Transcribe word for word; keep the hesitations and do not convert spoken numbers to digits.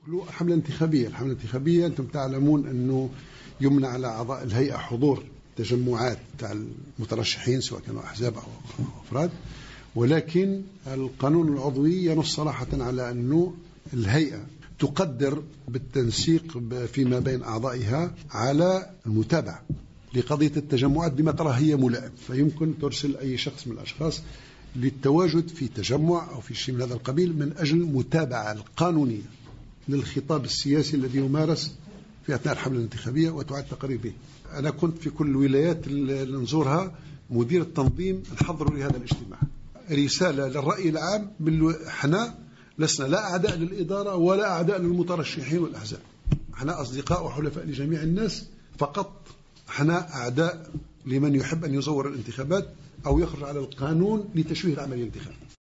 حملة انتخابية. الحملة الانتخابية أنتم تعلمون أنه يمنع على أعضاء الهيئة حضور تجمعات تاع المترشحين سواء كانوا أحزاب أو أفراد، ولكن القانون العضوي ينص صراحة على أنه الهيئة تقدر بالتنسيق فيما بين أعضائها على المتابعة لقضية التجمعات بما ترى هي ملائم، فيمكن ترسل أي شخص من الأشخاص للتواجد في تجمع أو في شيء من هذا القبيل من أجل المتابعة القانونية للخطاب السياسي الذي يمارس في أثناء الحملة الانتخابية وتعد تقرير به. أنا كنت في كل الولايات اللي نزورها مدير التنظيم الحضر لهذا الاجتماع. رسالة للرأي العام احنا لسنا لا أعداء للإدارة ولا أعداء للمترشحين والأحزاب، احنا أصدقاء وحلفاء لجميع الناس، فقط احنا أعداء لمن يحب أن يزور الانتخابات أو يخرج على القانون لتشويه العملية الانتخابية.